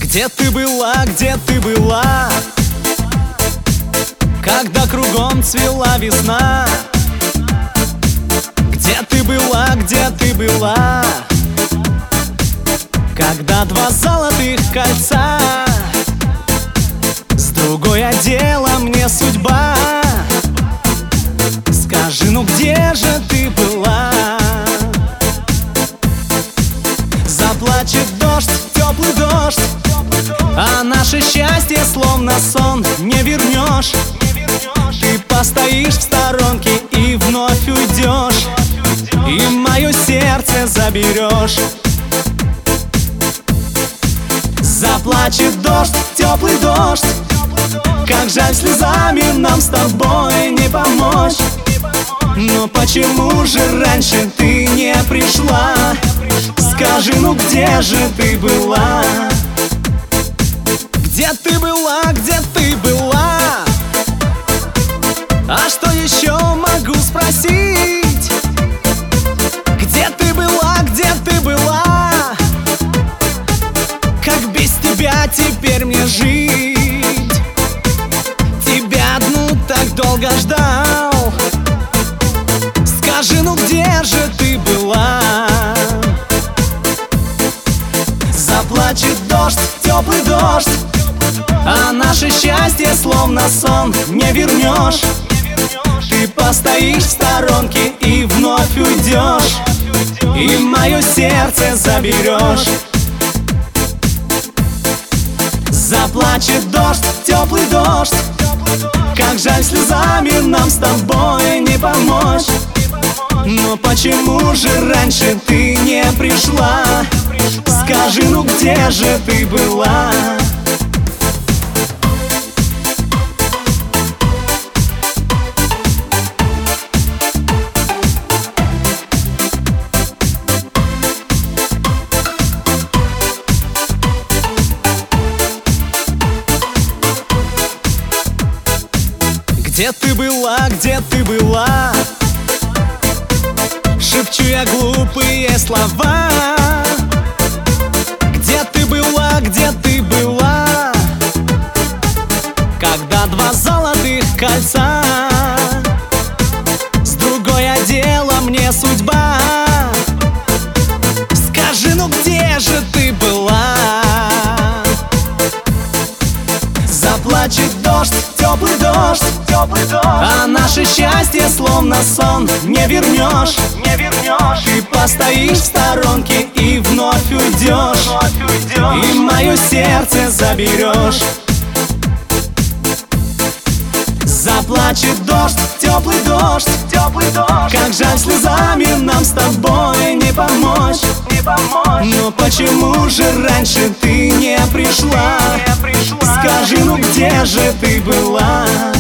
Где ты была, где ты была, когда кругом цвела весна? Где ты была, где ты была, когда два золотых кольца? С другой одела мне судьба. Скажи, ну где же ты была? Заплачет дождь, теплый дождь, а наше счастье словно сон не вернешь. Ты постоишь в сторонке и вновь уйдешь, и мое сердце заберешь. Заплачет дождь, теплый дождь, как жаль слезами нам с тобой не помочь. Но почему же раньше ты не пришла? Скажи, ну где же ты была? Где ты была, где ты была? А что еще могу спросить? Где ты была, где ты была? Как без тебя теперь мне жить? Тебя одну так долго ждал. Скажи, ну где же ты была? Заплачет дождь, теплый дождь, а наше счастье словно сон не вернешь. Ты постоишь в сторонке и вновь уйдешь, и мое сердце заберешь. Заплачет дождь, теплый дождь, как жаль слезами нам с тобой не помочь. Но почему же раньше ты не пришла? Скажи, ну где же ты была? Где ты была, где ты была? Шепчу я глупые слова. Где ты была, где ты была, когда два золотых кольца? С другой одела мне судьба. Скажи, ну где же ты была? Заплачет дождь, теплый дождь, а наше счастье словно сон не вернешь. Ты постоишь в сторонке и вновь уйдешь, и мое сердце заберешь. Заплачет дождь, теплый дождь, как жаль слезами нам с тобой не помочь. Но почему же раньше ты не пришла? Скажи, ну где же ты была?